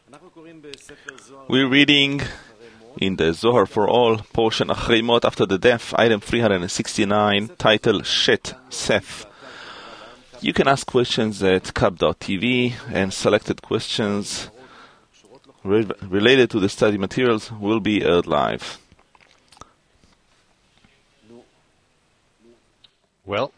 We're reading in the Zohar for All, portion Achrei Mot, after the death, item 369, title Shet, Seth. You can ask questions at kab.tv, and selected questions related to the study materials will be aired live. Well,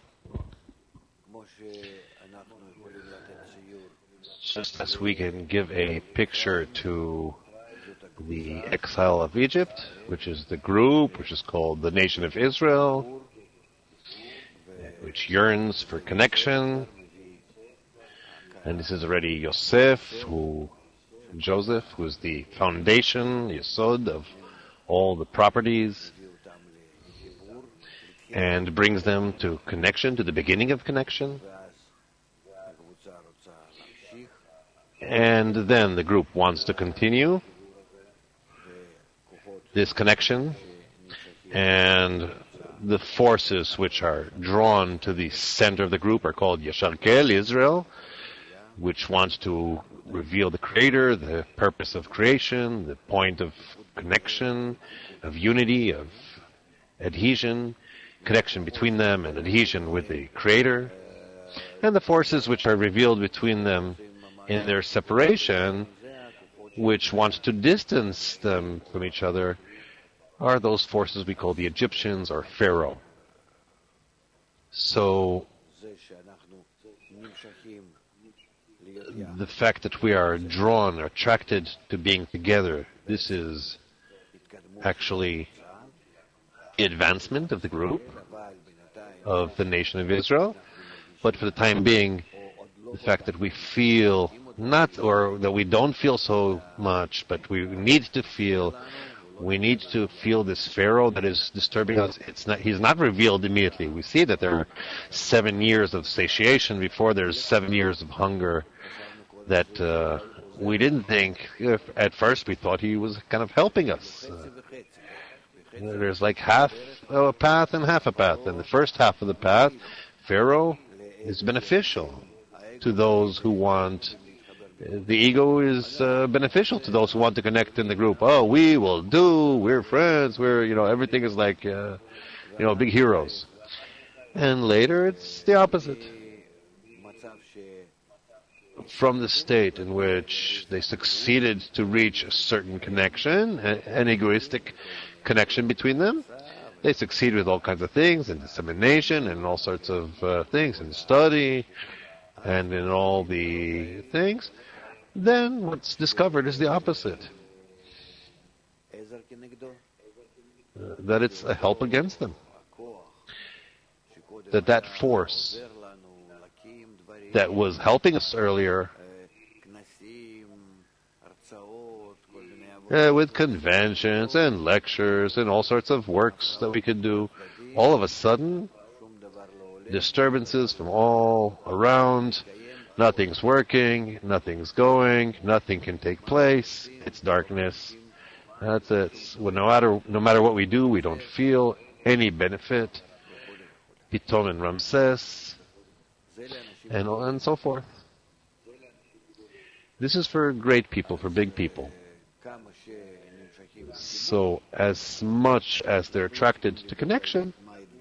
just as we can give a picture to the exile of Egypt, which is the group, which is called the Nation of Israel, which yearns for connection. And this is already Joseph, Joseph, who is the foundation, Yesod, of all the properties, and brings them to connection, to the beginning of connection. And then the group wants to continue this connection, and the forces which are drawn to the center of the group are called Yashar Kel, Israel, which wants to reveal the Creator, the purpose of creation, the point of connection, of unity, of adhesion, connection between them and adhesion with the Creator, and the forces which are revealed between them in their separation, which wants to distance them from each other, are those forces we call the Egyptians or Pharaoh. So, the fact that we are drawn, attracted to being together, this is actually the advancement of the group, of the nation of Israel. But for the time being, the fact that we feel not, or that we don't feel so much, but we need to feel this Pharaoh that is disturbing us. He's not revealed immediately. We see that there are 7 years of satiation before there's 7 years of hunger that we didn't think, at first we thought he was kind of helping us. There's like half a path and half a path. And the first half of the path, Pharaoh, is beneficial to those who want. The ego is beneficial to those who want to connect in the group. Oh, we're friends, everything is like, big heroes. And later it's the opposite. From the state in which they succeeded to reach a certain connection, an egoistic connection between them, they succeed with all kinds of things, in dissemination and all sorts of things, in study and in all the things. Then what's discovered is the opposite. That it's a help against them. That force that was helping us earlier with conventions and lectures and all sorts of works that we could do, all of a sudden, disturbances from all around. Nothing's working, nothing's going, nothing can take place. It's darkness. That's it. Well, no matter what we do, we don't feel any benefit. Piton and Ramses, and so forth. This is for great people, for big people. So, as much as they're attracted to connection,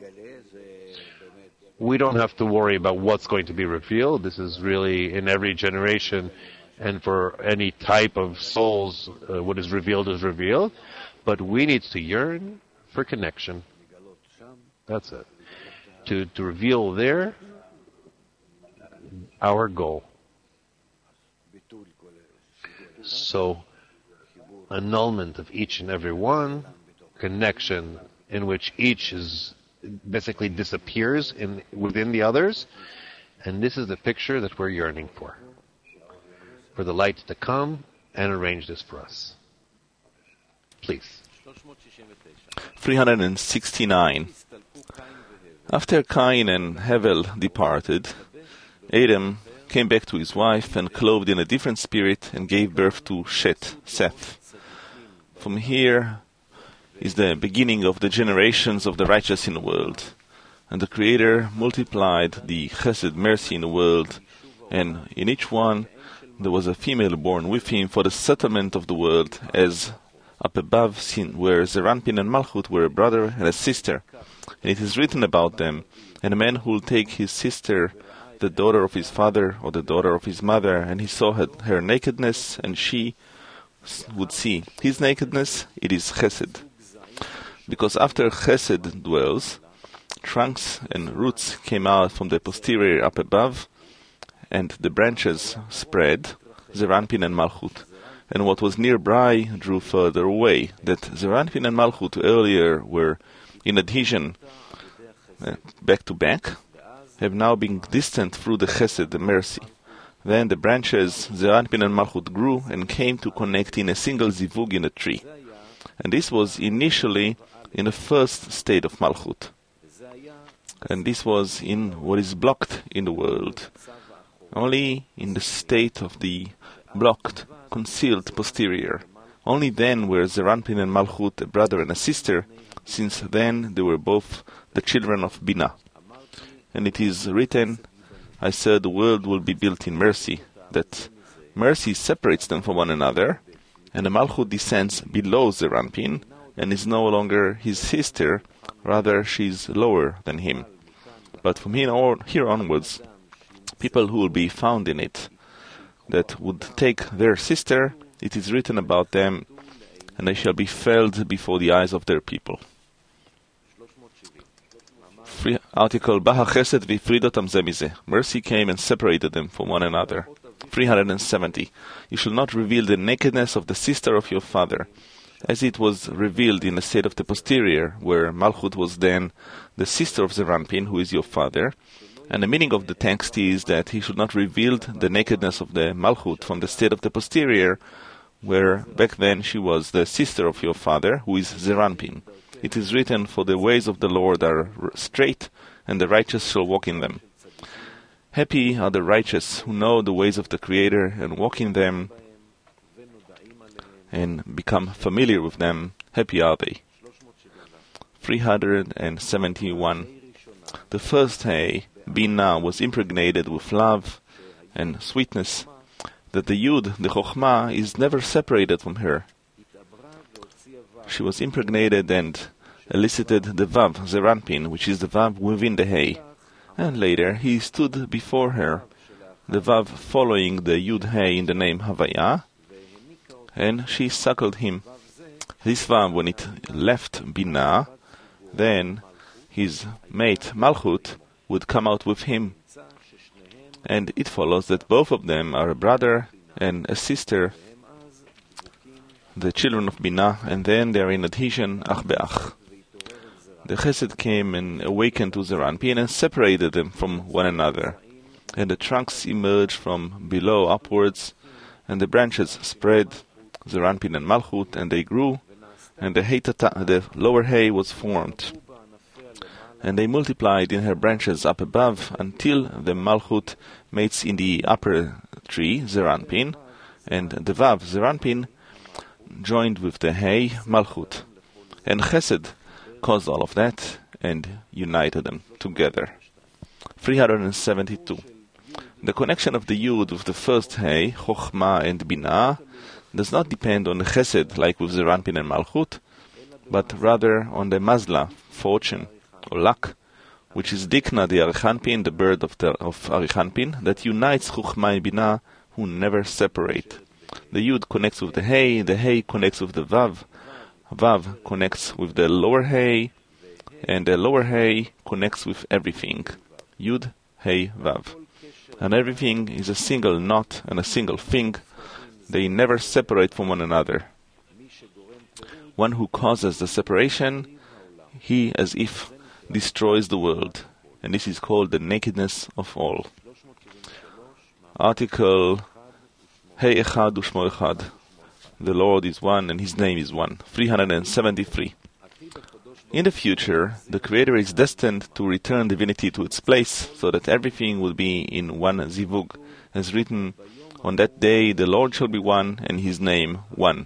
we don't have to worry about what's going to be revealed. This is really in every generation, and for any type of souls, what is revealed is revealed. But we need to yearn for connection. That's it. To reveal there our goal. So, annulment of each and every one, connection in which each is basically disappears within the others, and this is the picture that we're yearning for the light to come and arrange this for us. Please. 369. After Cain and Hevel departed, Adam came back to his wife and clothed in a different spirit and gave birth to Shet, Seth. From here is the beginning of the generations of the righteous in the world. And the Creator multiplied the chesed, mercy in the world, and in each one there was a female born with him for the settlement of the world, as up above seen where Zeranpin and Malchut were a brother and a sister. And it is written about them, and a man who will take his sister, the daughter of his father or the daughter of his mother, and he saw her nakedness, and she would see his nakedness, it is chesed. Because after chesed dwells, trunks and roots came out from the posterior up above, and the branches spread, Zeranpin and Malchut. And what was nearby drew further away, that Zeranpin and Malchut earlier were in adhesion back to back, have now been distant through the chesed, the mercy. Then the branches, Zeranpin and Malchut, grew and came to connect in a single zivug in a tree. And this was initially in the first state of Malchut. And this was in what is blocked in the world. Only in the state of the blocked, concealed posterior. Only then were Zeranpin and Malchut a brother and a sister, since then they were both the children of Binah. And it is written, I said the world will be built in mercy, that mercy separates them from one another, and the Malchut descends below Zeranpin, and is no longer his sister, rather she is lower than him. But from here onwards, people who will be found in it, that would take their sister, it is written about them, and they shall be felled before the eyes of their people. Article Baha Chesed v'ifridotam ze mizeh. Mercy came and separated them from one another. 370. You shall not reveal the nakedness of the sister of your father, as it was revealed in the state of the posterior, where Malchut was then the sister of Zeranpin, who is your father. And the meaning of the text is that he should not reveal the nakedness of the Malchut from the state of the posterior, where back then she was the sister of your father, who is Zeranpin. It is written, for the ways of the Lord are straight, and the righteous shall walk in them. Happy are the righteous who know the ways of the Creator and walk in them and become familiar with them. Happy are they. 371. The first hay, Binah, was impregnated with love and sweetness, that the Yud, the Chokhmah, is never separated from her. She was impregnated and elicited the Vav, Zeranpin, which is the Vav within the hay. And later he stood before her, the Vav following the Yud hay in the name Havaya, and she suckled him. This Vav, when it left Binah, then his mate Malchut would come out with him. And it follows that both of them are a brother and a sister, the children of Binah, and then they are in adhesion, ach be'ach. The Chesed came and awakened to Zeranpin and separated them from one another. And the trunks emerged from below upwards, and the branches spread, Zeranpin and Malchut, and they grew, and the lower hay was formed. And they multiplied in her branches up above, until the Malchut mates in the upper tree, Zeranpin, and the Vav, Zeranpin, joined with the hay, Malchut. And Chesed caused all of that and united them together. 372. The connection of the Yud with the first hay, Chokhmah and Binah, does not depend on the Chesed like with Zeranpin and Malchut, but rather on the Mazla, fortune, or luck, which is Dikna, the Arichanpin, the bird of Arichanpin, that unites Chokhmah and Binah, who never separate. The Yud connects with the hay connects with the Vav connects with the lower hay, and the lower hay connects with everything. Yud, Hey, Vav. And everything is a single knot and a single thing. They never separate from one another. One who causes the separation, he as if destroys the world. And this is called the nakedness of all. Article Hey Echad Ushmo Echad. The Lord is one and His name is one. 373. In the future, the Creator is destined to return divinity to its place, so that everything will be in one zivug, as written, on that day the Lord shall be one and His name one.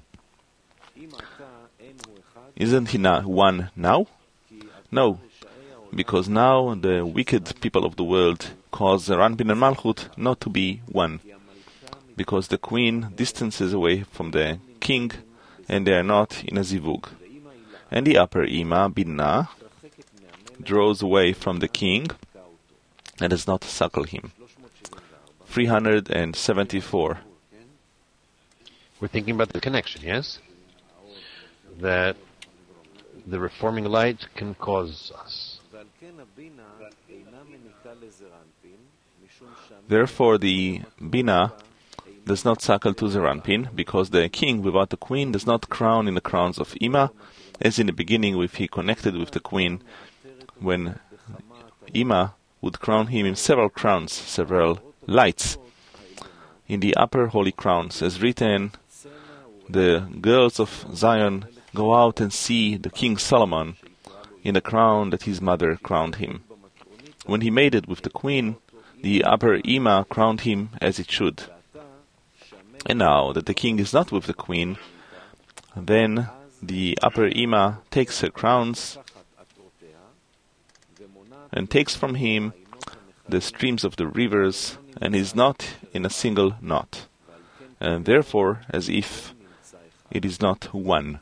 Isn't He not one now? No, because now the wicked people of the world cause Zeranpin and Malchut not to be one. because the queen distances away from the king, and they are not in a zivug. And the upper ima, Binah, draws away from the king and does not suckle him. 374. We're thinking about the connection, yes? That the reforming light can cause us. Therefore, the Binah does not suckle to Zeranpin, because the king without the queen does not crown in the crowns of Ima, as in the beginning if he connected with the queen, when Ima would crown him in several crowns, several lights. In the upper holy crowns, as written, the girls of Zion go out and see the King Solomon in the crown that his mother crowned him. When he made it with the queen, the upper Ima crowned him as it should. And now that the king is not with the queen, then the upper Ima takes her crowns and takes from him the streams of the rivers, and is not in a single knot, and therefore as if it is not one.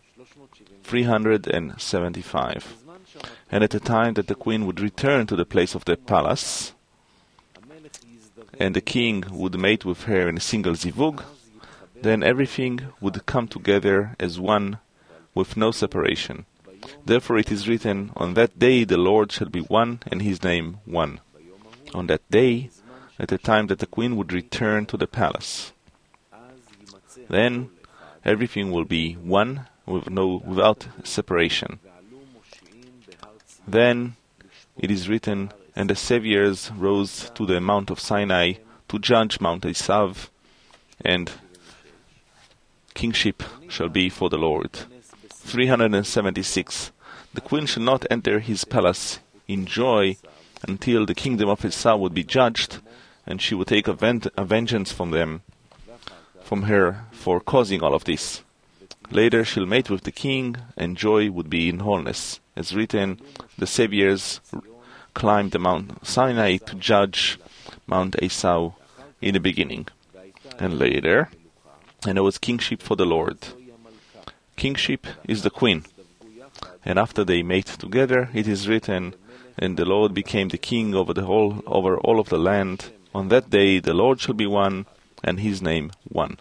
375. And at the time that the queen would return to the place of the palace, and the king would mate with her in a single zivug, then everything would come together as one, with no separation. Therefore it is written, on that day the Lord shall be one, and his name one. On that day, at the time that the queen would return to the palace, then everything will be one, without separation. Then it is written, and the saviors rose to the Mount of Sinai to judge Mount Esav, and kingship shall be for the Lord. 376. The queen shall not enter his palace in joy until the kingdom of Esau would be judged, and she would take a vengeance from her for causing all of this. Later she'll mate with the king, and joy would be in wholeness. As written, the saviors climbed the Mount Sinai to judge Mount Esau in the beginning. And later, and there was kingship for the Lord. Kingship is the queen. And after they mate together, it is written, and the Lord became the king over all of the land. On that day the Lord shall be one, and his name one.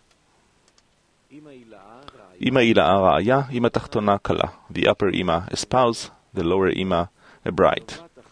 Ima ila araya, ima tachtona kala. The upper ima a spouse, the lower ima a bride.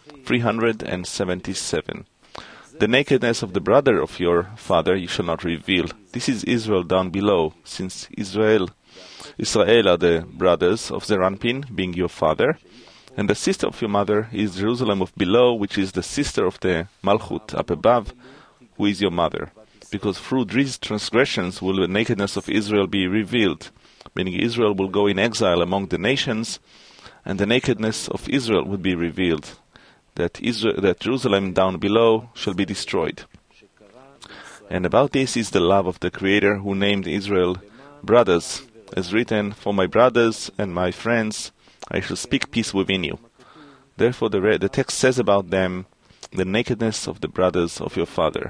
377. The nakedness of the brother of your father you shall not reveal. This is Israel down below, since Israel are the brothers of Zeranpin, being your father, and the sister of your mother is Jerusalem of below, which is the sister of the Malchut up above, who is your mother. Because through these transgressions will the nakedness of Israel be revealed, meaning Israel will go in exile among the nations, and the nakedness of Israel will be revealed, that Jerusalem down below shall be destroyed. And about this is the love of the Creator, who named Israel brothers, as written, for my brothers and my friends I shall speak peace within you. Therefore the text says about them, the nakedness of the brothers of your father.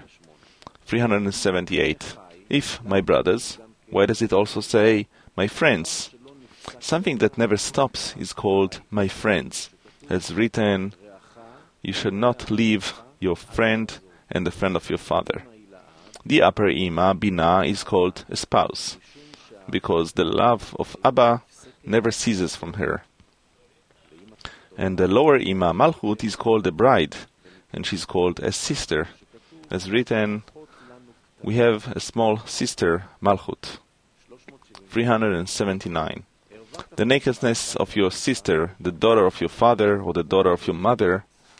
378. If my brothers, why does it also say my friends? Something that never stops is called my friends. As written, you shall not leave your friend and the friend of your father. The upper ima, Binah, is called a spouse, because the love of Abba never ceases from her. And the lower ima, Malchut, is called a bride, and she's called a sister. As written, we have a small sister, Malchut. 379. The nakedness of your sister, the daughter of your father, or the daughter of your mother,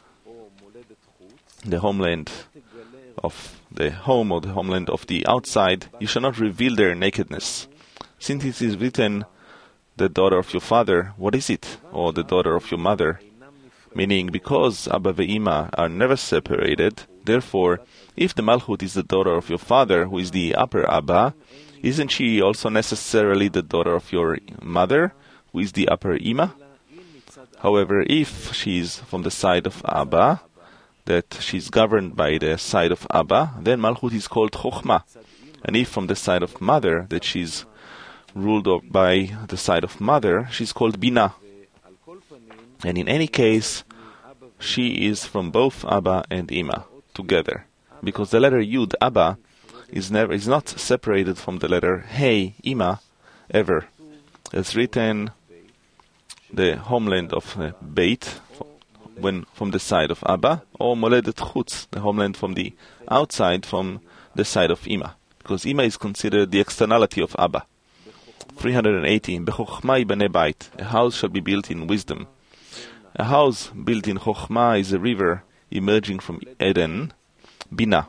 the homeland of the home or the homeland of the outside, you shall not reveal their nakedness. Since it is written, the daughter of your father, what is it? Or the daughter of your mother? Meaning, because Abba and Ima are never separated, therefore, if the Malchut is the daughter of your father, who is the upper Abba, isn't she also necessarily the daughter of your mother, who is the upper Ima? However, if she is from the side of Abba, that she is governed by the side of Abba, then Malchut is called Chochmah, And if from the side of mother, that she's ruled by the side of mother, she's called Bina. And in any case, she is from both Abba and Ima together, because the letter Yud, Abba, is not separated from the letter Hey, Ima, ever. It's written the homeland of Beit, when from the side of Abba, or Moledet Chutz, the homeland from the outside, from the side of Ima, because Ima is considered the externality of Abba. 380. Bechokhma yibane bait. A house shall be built in wisdom. A house built in Chokhmah is a river emerging from Eden, Bina.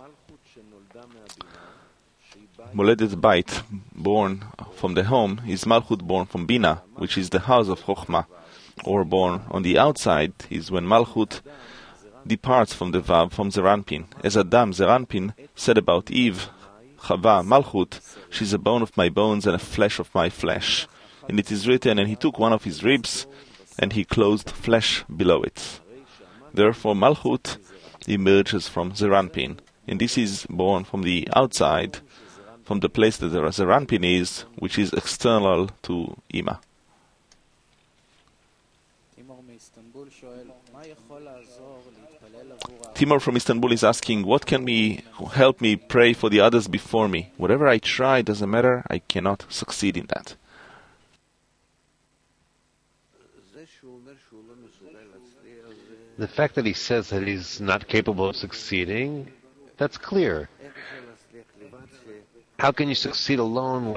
Moledet Bait, born from the home, is Malchut, born from Bina, which is the house of Chokhmah, or born on the outside is when Malchut departs from the Vav, from Zeranpin. As Adam, Zeranpin, said about Eve, Chava, Malchut, she's a bone of my bones and a flesh of my flesh. And it is written, and he took one of his ribs, and he closed flesh below it. Therefore Malchut emerges from Zeranpin, and this is born from the outside, from the place that the Zeranpin is, which is external to Ima. Timur from Istanbul is asking, what can help me pray for the others before me? Whatever I try, doesn't matter, I cannot succeed in that. The fact that he says that he's not capable of succeeding, that's clear. How can you succeed alone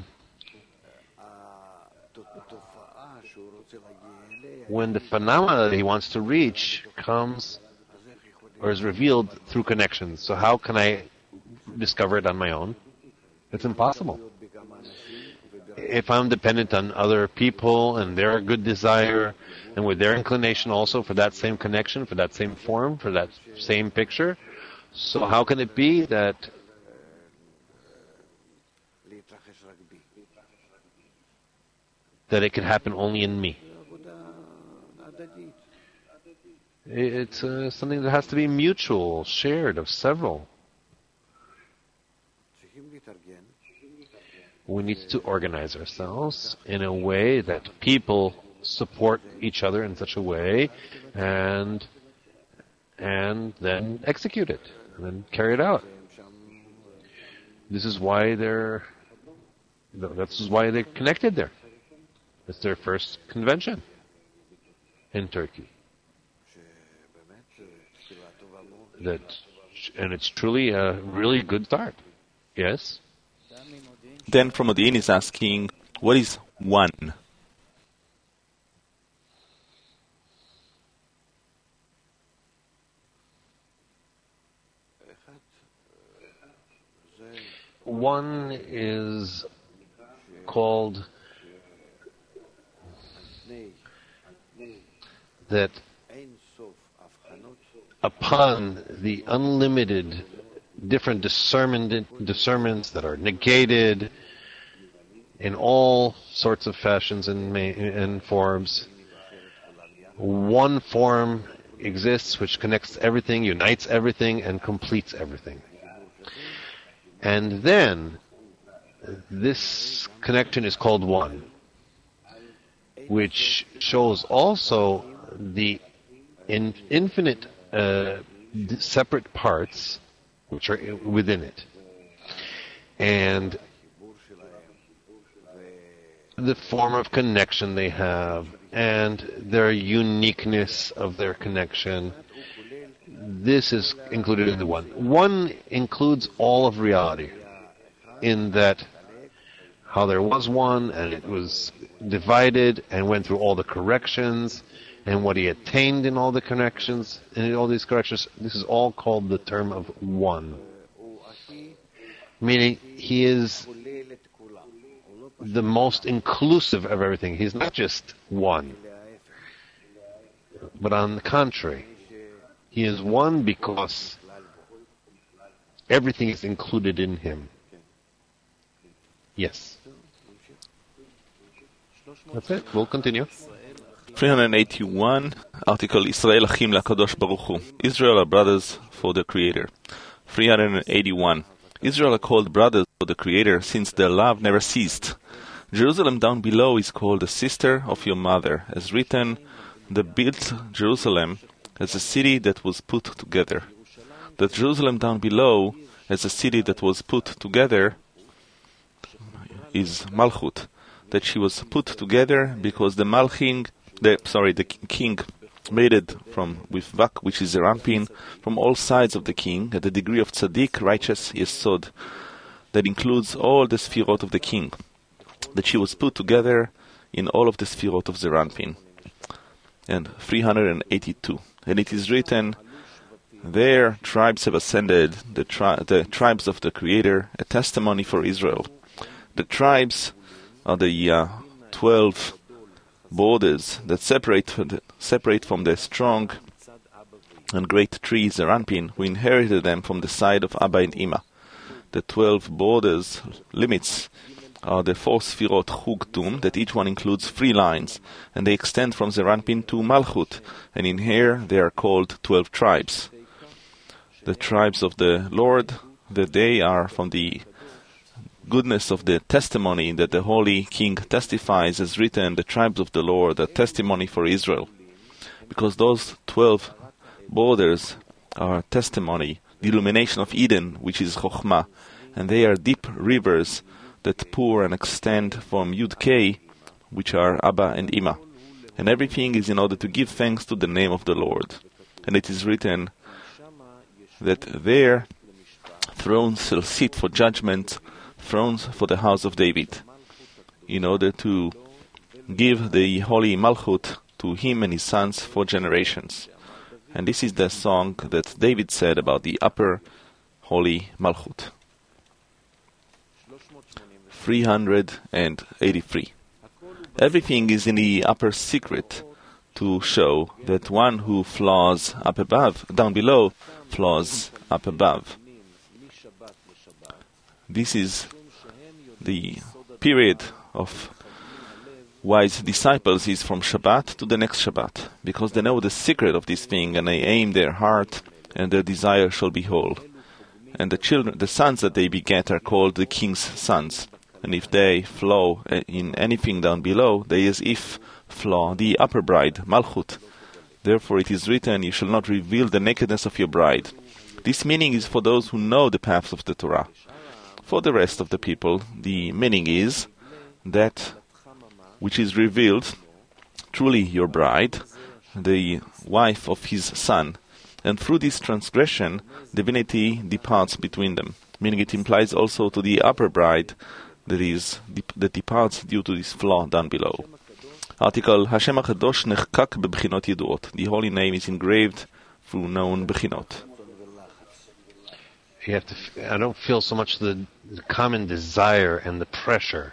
when the phenomena that he wants to reach comes or is revealed through connections? So how can I discover it on my own? It's impossible. If I'm dependent on other people and their good desire and with their inclination also for that same connection, for that same form, for that same picture, so how can it be that it can happen only in me? It's something that has to be mutual, shared, of several. We need to organize ourselves in a way that people support each other in such a way, and then execute it, and then carry it out. This is why they're connected there. It's their first convention in Turkey. And it's truly a really good start. Yes? Dan from Modi'in is asking, what is one? One is called that upon the unlimited different discernments that are negated in all sorts of fashions and forms, one form exists which connects everything, unites everything, and completes everything. And then this connection is called one, which shows also the infinite separate parts which are within it, and the form of connection they have, and their uniqueness of their connection. This is included in the one. One includes all of reality, in that how there was one, and it was divided, and went through all the corrections, and what he attained in all the connections, and in all these corrections. This is all called the term of one. Meaning, he is the most inclusive of everything. He's not just one, but on the contrary, he is one because everything is included in him. Yes. That's it. We'll continue. 381, article Israel Achim LaKadosh Baruch Hu. Israel are brothers for the Creator. 381. Israel are called brothers of the Creator since their love never ceased. Jerusalem down below is called the sister of your mother. As written, they built Jerusalem as a city that was put together. The Jerusalem down below as a city that was put together is Malchut. That she was put together because the king made it with Vak, which is Zerampin, from all sides of the king, at the degree of tzaddik, righteous, yesod, that includes all the sfirot of the king, that she was put together in all of the sfirot of Zerampin. And 382. And it is written, their tribes have ascended, the tribes of the Creator, a testimony for Israel. The tribes are the 12 borders that separate from the strong and great tree Zerampin, who inherited them from the side of Abba and Ima. The 12 borders, limits, are the 4 Sfirot Chugtum, that each one includes 3 lines, and they extend from Zerampin to Malchut, and in here they are called 12 tribes. The tribes of the Lord, that they are from the goodness of the testimony that the Holy King testifies, as written, the tribes of the Lord, a testimony for Israel. Because those 12 borders are testimony, the illumination of Eden, which is Chokhmah, and they are deep rivers that pour and extend from Yud Kei, which are Abba and Ima. And everything is in order to give thanks to the name of the Lord. And it is written that their thrones shall sit for judgment, thrones for the house of David, in order to give the holy Malchut to him and his sons for generations. And this is the song that David said about the upper holy Malchut. 383. Everything is in the upper secret to show that one who flaws up above, down below, flaws up above. This is the period of wise disciples is from Shabbat to the next Shabbat, because they know the secret of this thing, and they aim their heart, and their desire shall be whole. And the children, the sons that they beget, are called the king's sons. And if they flow in anything down below, they as if flaw the upper bride, Malchut. Therefore it is written, you shall not reveal the nakedness of your bride. This meaning is for those who know the paths of the Torah. For the rest of the people, the meaning is that which is revealed, truly your bride, the wife of his son. And through this transgression, divinity departs between them. Meaning it implies also to the upper bride that departs due to this flaw down below. Article, Hashem HaKadosh nechkak bebchinot yeduot. The holy name is engraved through known bechinot. You have to. I don't feel so much the common desire and the pressure.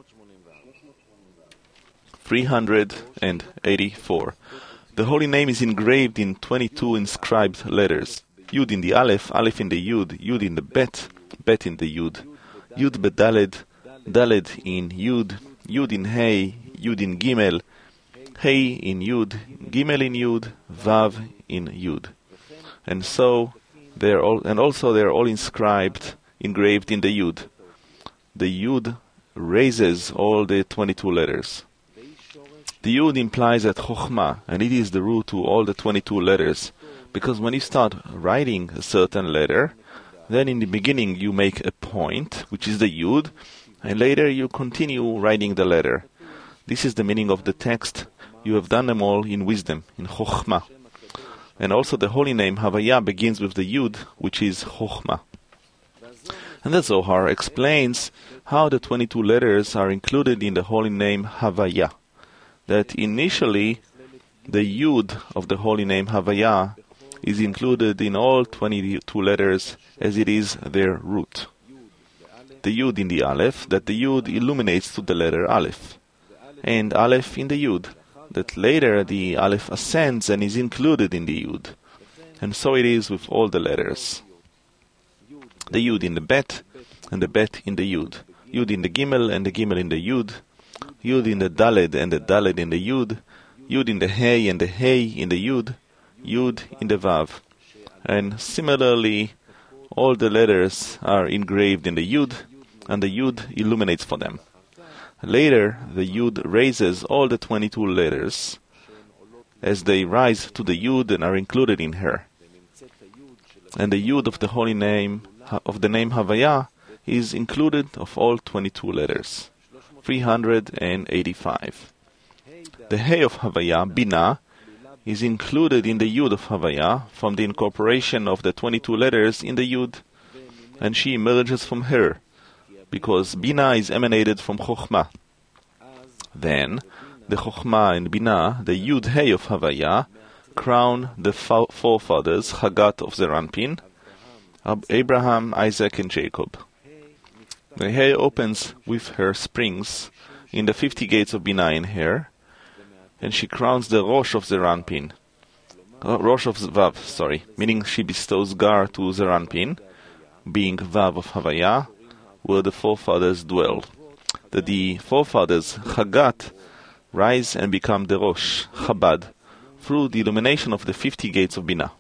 384. The holy name is engraved in 22 inscribed letters. Yud in the Aleph, Aleph in the Yud, Yud in the Bet, Bet in the Yud, Yud bedaled, Daled in Yud, Yud in Hey, Yud in Gimel, Hey in Yud, Gimel in Yud, Vav in Yud. And so they are all engraved in the Yud. The Yud raises all the 22 letters. The Yud implies that Chokhmah, and it is the root to all the 22 letters, because when you start writing a certain letter, then in the beginning you make a point, which is the Yud, and later you continue writing the letter. This is the meaning of the text. You have done them all in wisdom, in Chokhmah. And also the holy name Havaya begins with the Yud, which is Chokhmah. And the Zohar explains how the 22 letters are included in the holy name Havaya. That initially the Yud of the holy name Havaya is included in all 22 letters as it is their root. The Yud in the Aleph, that the Yud illuminates to the letter Aleph. And Aleph in the Yud, that later the Aleph ascends and is included in the Yud. And so it is with all the letters. The Yud in the Bet, and the Bet in the Yud. Yud in the Gimel, and the Gimel in the Yud. Yud in the Daled, and the Daled in the Yud. Yud in the Hey, and the Hey in the Yud. Yud in the Vav. And similarly, all the letters are engraved in the Yud, and the Yud illuminates for them. Later, the Yud raises all the 22 letters as they rise to the Yud and are included in her. And the Yud of the holy name, of the name Havaya, is included of all 22 letters, 385. The Hey of Havaya, Binah, is included in the Yud of Havaya from the incorporation of the 22 letters in the Yud, and she emerges from her, because Binah is emanated from Chokhmah. Then, the Chokhmah and Binah, the Yud Hey of Havaya, crown the forefathers, Hagat of Zeranpin, Abraham, Isaac, and Jacob. The Hey opens with her springs in the 50 gates of Binah in her, and she crowns the Rosh of Zeranpin, Rosh of Vav, meaning she bestows Gar to Zeranpin, being Vav of Havaya, where the forefathers dwell. The forefathers, Chagat, rise and become the Rosh, Chabad, through the illumination of the 50 gates of Binah.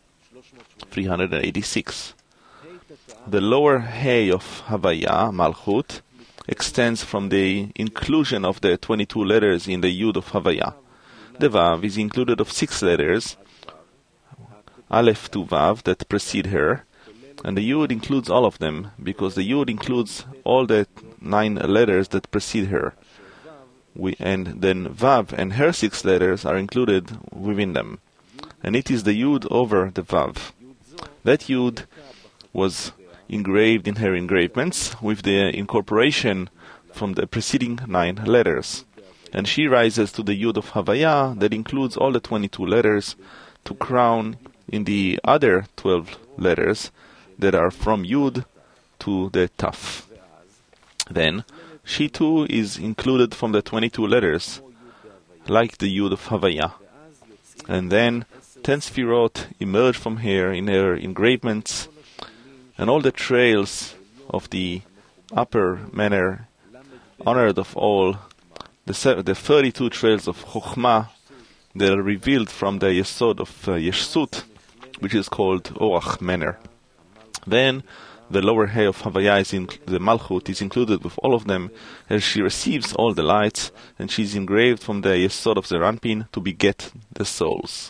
386. The lower Hey of Havaya, Malchut, extends from the inclusion of the 22 letters in the Yud of Havaya. The Vav is included of 6 letters, Aleph to Vav, that precede her, and the Yud includes all of them, because the Yud includes all the 9 letters that precede her. And then Vav and her 6 letters are included within them. And it is the Yud over the Vav. That Yud was engraved in her engravements with the incorporation from the preceding 9 letters. And she rises to the Yud of Havaya that includes all the 22 letters to crown in the other 12 letters that are from Yud to the Taf. Then, she too is included from the 22 letters, like the Yud of Havaya. And then 10 Sfirot emerge from her in her engravements, and all the trails of the upper manner, honored of all, the 32 trails of Chokhmah that are revealed from the Yesod of Yeshut, which is called Orach manner. Then the lower Hey of Havaya, the Malchut, is included with all of them, as she receives all the lights, and she is engraved from the Yesod of Zeranpin to beget the souls.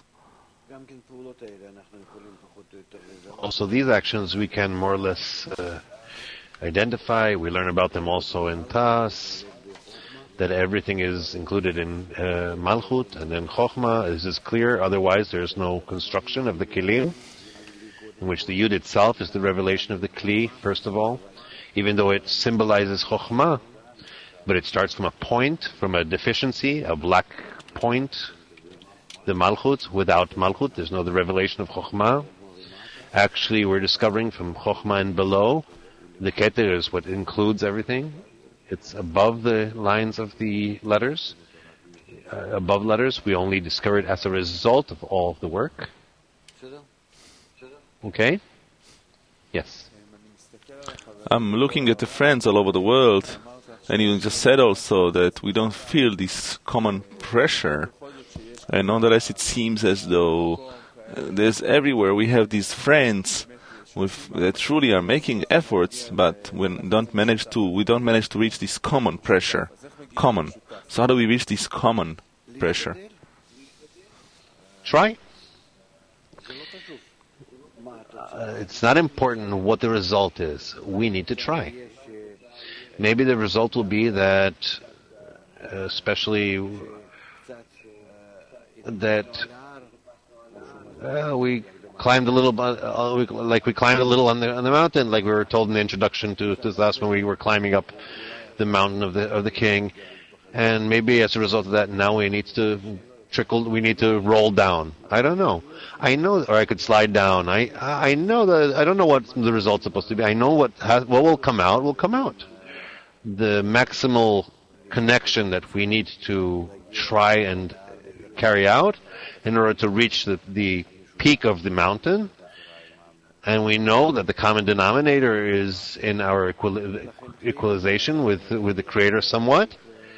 Also, these actions we can more or less identify. We learn about them also in Tas, that everything is included in Malchut, and then Chokhmah. This is clear, otherwise there's no construction of the Kelim, in which the Yud itself is the revelation of the Kli, first of all, even though it symbolizes Chokhmah, but it starts from a point, from a deficiency, a black point, the Malchut. Without Malchut, there's no the revelation of Chokhmah. Actually, we're discovering from Chokhmah and below, the Keter is what includes everything. It's above the lines of the letters. Above letters, we only discover it as a result of all of the work. Okay? Yes. I'm looking at the friends all over the world, and you just said also that we don't feel this common pressure, and nonetheless it seems as though there's everywhere we have these friends that truly are making efforts, but we don't manage to reach this common pressure. Common. So how do we reach this common pressure? Try. It's not important what the result is. We need to try. Maybe the result will be that, especially that we climbed a little, like we climbed a little on the mountain, like we were told in the introduction to this last when we were climbing up the mountain of the king, and maybe as a result of that, now we need to roll down. I don't know. I know, or I could slide down. I know that I don't know what the result's supposed to be. I know what will come out will come out. The maximal connection that we need to try and carry out in order to reach the peak of the mountain, and we know that the common denominator is in our equalization with the Creator somewhat,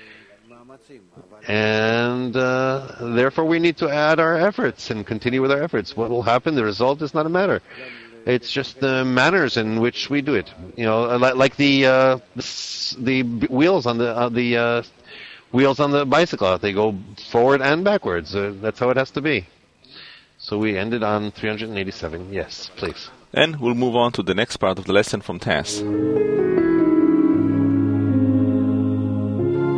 and therefore we need to add our efforts and continue with our efforts. What will happen? The result is not a matter. It's just the manners in which we do it. You know, like the wheels on the wheels on the bicycle. They go forward and backwards. That's how it has to be. So we ended on 387. Yes, please. And we'll move on to the next part of the lesson from Tess.